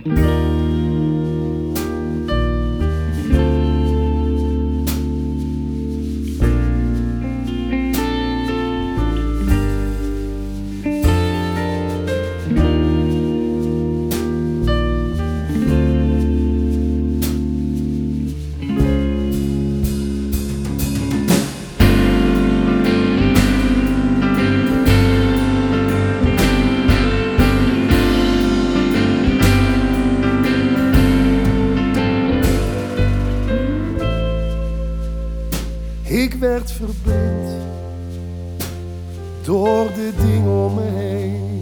Ik werd verblind door de dingen om me heen.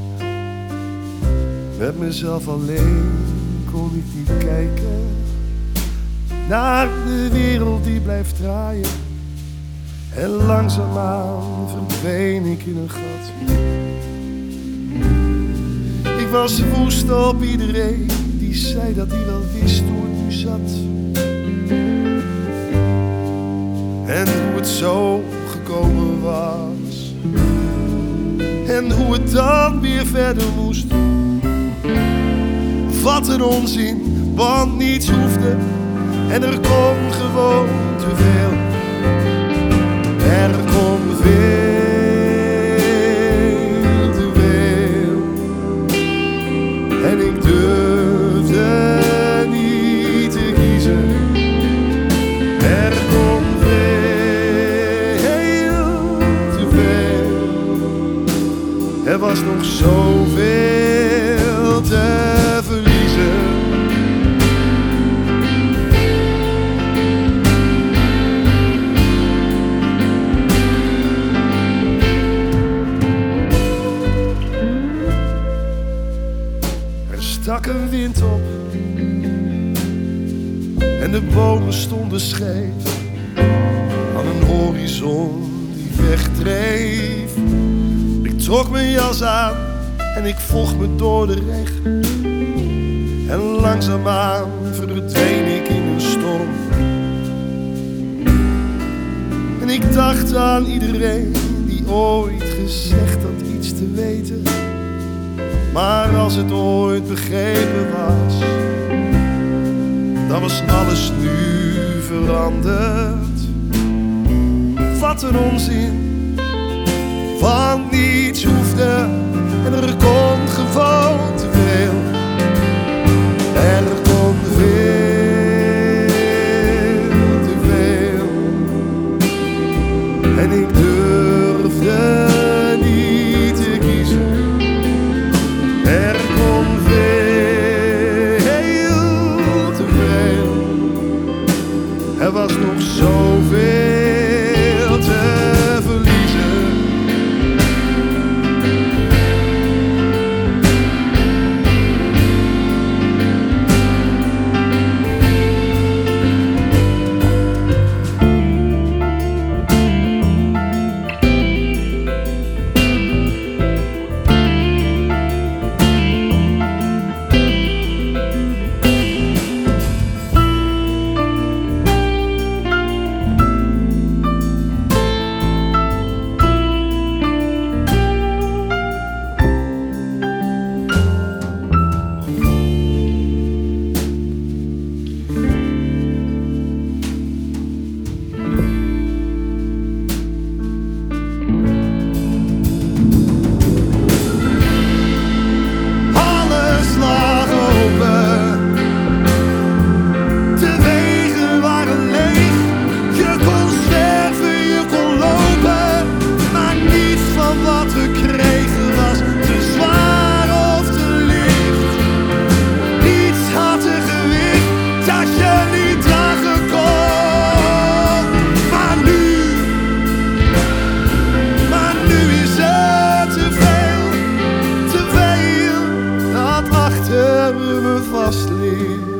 Met mezelf alleen kon ik niet kijken naar de wereld die blijft draaien. En langzaamaan verdween ik in een gat. Ik was woest op iedereen die zei dat hij wel wist hoe het nu zat. En hoe het zo gekomen was. En hoe het dan weer verder moest. Wat een onzin, want niets hoefde. En er kon gewoon te veel. Er kon veel te veel. En ik durfde niet te kiezen. Er kon er was nog zoveel te verliezen. Er stak een wind op en de bomen stonden scheef aan een horizon die wegdreef. Ik trok mijn jas aan en ik vocht me door de regen. En langzaamaan verdween ik in een storm. En ik dacht aan iedereen die ooit gezegd had iets te weten. Maar als het ooit begrepen was, dan was alles nu veranderd. Wat een onzin. Want niets hoefde en er kon gewoon te veel. Er kon veel te veel. En ik durfde niet te kiezen. Er kon veel te veel. Er was nog zoveel te verliezen. Vast ligt.